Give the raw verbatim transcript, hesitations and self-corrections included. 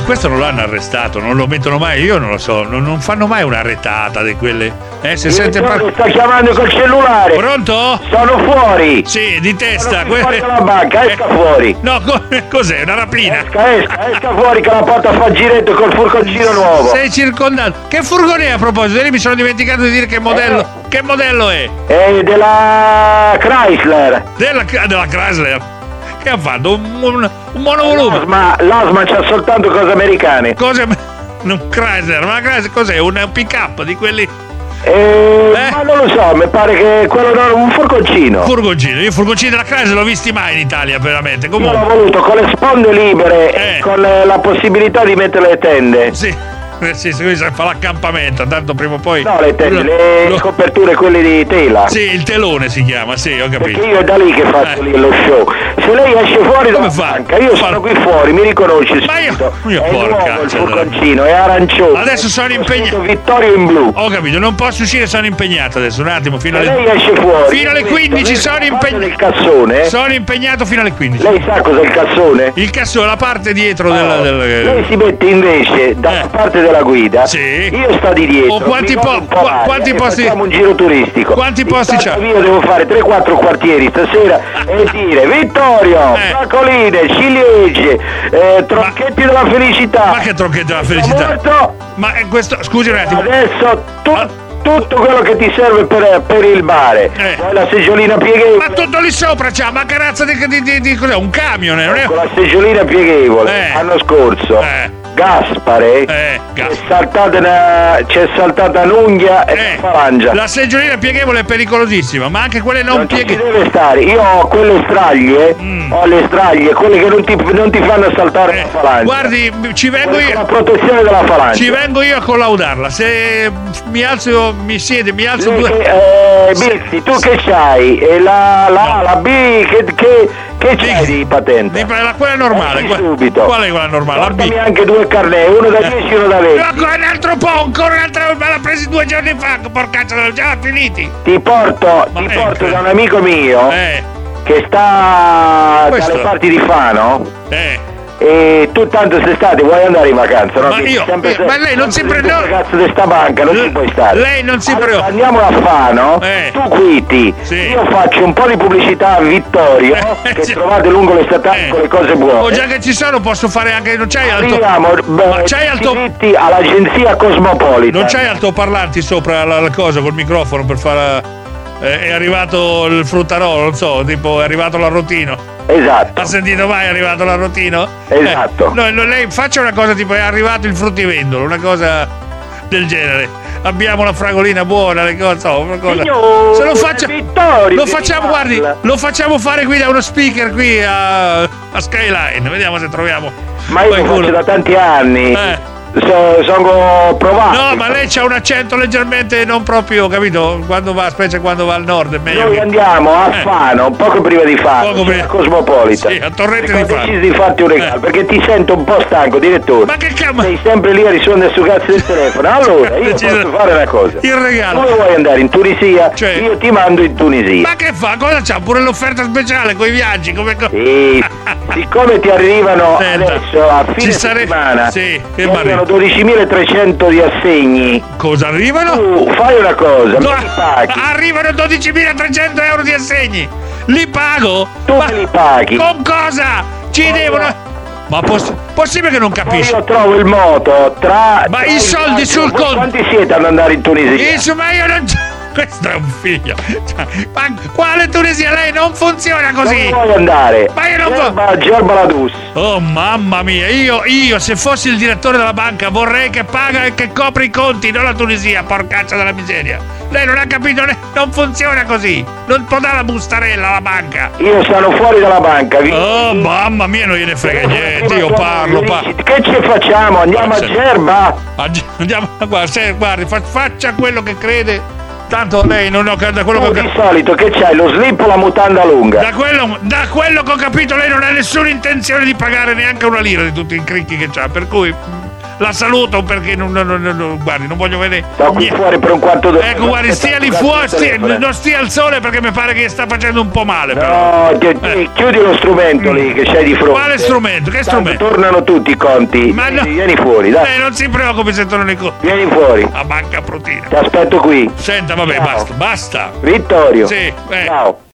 questo non l'hanno arrestato, non lo mettono mai, io non lo so, non, non fanno mai una retata di quelle. Eh, se sente par- sta chiamando col cellulare. Pronto? Sono fuori. Sì, di testa. Sono fuori dalla banca, esca eh, fuori. No, co- cos'è? Una rapina? Esca, esca, esca fuori che la porta a far giretto col furgoncino nuovo. Sei circondato. Che furgone è a proposito? Ieri mi sono dimenticato di dire che modello. Eh. Che modello è? È della Chrysler. Della, della Chrysler. Che ha fatto? Un, un, un monovolume. Ma l'Asma c'ha soltanto cose americane. Cose. Un Chrysler, ma la Chrysler cos'è? Un pick up di quelli. Eh, eh? Ma non lo so, mi pare che quello era un furgoncino. Furgoncino, io furgoncini della Chrysler l'ho visti mai in Italia, veramente. Comunque. Io l'ho voluto con le sponde libere eh. e con la possibilità di mettere le tende. Sì. Eh sì, si fa l'accampamento, tanto prima o poi. No, le tende, le lo... coperture, quelle di tela. Sì, il telone si chiama, sì, ho capito. Perché io è da lì che faccio eh. lì lo show. Se lei esce fuori dalla banca, io fa? sono qui fuori, mi riconosce. Ma io, io è porca nuovo il furgoncino, è arancione. Adesso sono impegnato. Vittorio in blu. Ho capito, non posso uscire, sono impegnato adesso, un attimo, fino Se alle. lei esce fuori. Fino alle quindici sono impegnato. Il cassone. Sono impegnato fino alle quindici. Lei sa cos'è il cassone? Il cassone, la parte dietro oh. della, della. Lei si mette invece dalla eh. parte della guida. Sì. Io sto di dietro. Oh, quanti, po- po- qu- quanti posti? Facciamo un giro turistico. Quanti posti c'ha? Io devo fare tre quattro quartieri stasera e dire Vittorio, eh. Fracoline, ciliegie, eh, tronchetti ma, della felicità. Ma che tronchetti della felicità? Morto. Ma è questo, scusi un attimo. Adesso tu ah. tutto quello che ti serve per, per il mare. Eh. Poi la seggiolina pieghevole. Ma tutto lì sopra c'ha, ma che razza di, di, di, di cos'è? Un camion, non è? Con la seggiolina pieghevole. Eh. L'anno scorso. Eh. Gaspare eh, Gas- c'è saltata una, c'è saltata un'unghia e eh, una falangia. La seggiolina pieghevole è pericolosissima, ma anche quelle non, non pieghevoli. Deve stare. Io ho quelle straglie, mm. ho le straglie, quelle che non ti, non ti fanno saltare eh, la falangia. Guardi, ci vengo quelle io. La protezione della falangia. Ci vengo io a collaudarla. Se mi alzo, mi siede, mi alzo Lei, due. Eh, Bizzi, tu che c'hai? E la, la A, no. la B, che, che, che c'hai di patente? Di, la, quella normale. Qual, subito. Qual è quella normale? Portami la B. Anche due carnet, uno da dieci e uno da venti. Ancora un altro po', ancora un'altra, me l'ha presi due giorni fa, porcaccia, l'ho già finiti. Ti porto, Ma ti ecco. porto da un amico mio eh. che sta Questo. dalle parti di Fano. Eh. E tu tanto quest'estate vuoi andare in vacanza, no? Ma io, sempre, io ma lei non si pre- prende. Cazzo di sta banca, non L- ci puoi stare. Lei non si allora, preoccupa. andiamo a Fano, eh. tu quiti, sì. io faccio un po' di pubblicità a Vittorio, eh, che sì. trovate lungo le statali eh. con le cose buone. Oh, già che ci sono posso fare anche. Non c'hai alto. Arriviamo, ma c'hai alto. all'agenzia Cosmopolitan. Non c'hai altoparlanti sopra la, la cosa col microfono per fare. Eh, è arrivato il fruttarolo, non so, tipo è arrivato l'arrotino. Esatto. Ha sentito mai è arrivato l'arrotino? Esatto. Eh, no, no, lei faccia una cosa tipo è arrivato il fruttivendolo, una cosa del genere. Abbiamo la fragolina buona, le cose, so, una cosa. Signore, se lo faccia Vittorio, lo facciamo, guardi, lo facciamo fare qui da uno speaker qui a, a Skyline, vediamo se troviamo. Ma io lo faccio da tanti anni. Eh. So, sono provato. No, ma lei c'ha un accento leggermente non proprio, capito? Quando va, specie quando va al nord è meglio. Noi che... andiamo a eh. Fano, poco prima di Fano, poco prima. a Cosmopolitan. Sì, a Torrente di Fano. Ho deciso di farti un regalo, eh. perché ti sento un po' stanco, direttore. Ma che cazzo? Sei sempre lì a rispondere su cazzo del telefono. Allora, io posso fare una cosa. Il regalo. Tu vuoi andare in Tunisia? Cioè... Io ti mando in Tunisia. Ma che fa? Cosa c'ha? Pure l'offerta speciale con i viaggi? Come co- sì, siccome ti arrivano Senta, adesso a fine sare... settimana, sì, ti arrivano dodicimilatrecento di assegni. Cosa arrivano? Tu fai una cosa, no, me li paghi. Arrivano dodicimilatrecento euro di assegni. Li pago? Tu ma me li paghi. Con cosa? Ci con devono. La... Ma poss- possibile che non capisci? Io trovo il moto tra. Ma tra i soldi viaggio, sul conto. Quanti siete ad andare in Tunisia? Insomma, io non. Questo è un figlio. Cioè, ma quale Tunisia? Lei non funziona così. Dove vuoi andare? Ma io non voglio. Gerbaladus. Oh mamma mia, io, io se fossi il direttore della banca vorrei che paga e che copre i conti, non la Tunisia, porcaccia della miseria. Lei non ha capito, non funziona così. Non può dare la bustarella alla banca. Io sono fuori dalla banca. Vi... Oh mamma mia, non gliene frega niente. Io parlo, parlo. Che ci facciamo? Andiamo a Gerba? Andiamo, guarda, se, guardi, faccia quello che crede. Tanto lei non ho da quello tu che ho di solito che c'hai lo slip o la mutanda lunga? Da quello, da quello che ho capito lei non ha nessuna intenzione di pagare neanche una lira di tutti i cricchi che c'ha, per cui la saluto perché non, non, non, non guardi, non voglio vedere. Sto qui fuori per un quarto d'ora. Ecco, guardi, stia lì fuori, stia, non stia al sole perché mi pare che sta facendo un po' male. No, però. ti, ti, eh. chiudi lo strumento lì che c'hai di fronte. Quale strumento? Che Tanto strumento? tornano tutti i conti. Ma vieni, no. vieni fuori, dai. Eh, non si preoccupi se tornano i conti. Vieni fuori. A banca protina. Ti aspetto qui. Senta, vabbè, Ciao. basta, basta. Vittorio. Sì, eh. Ciao.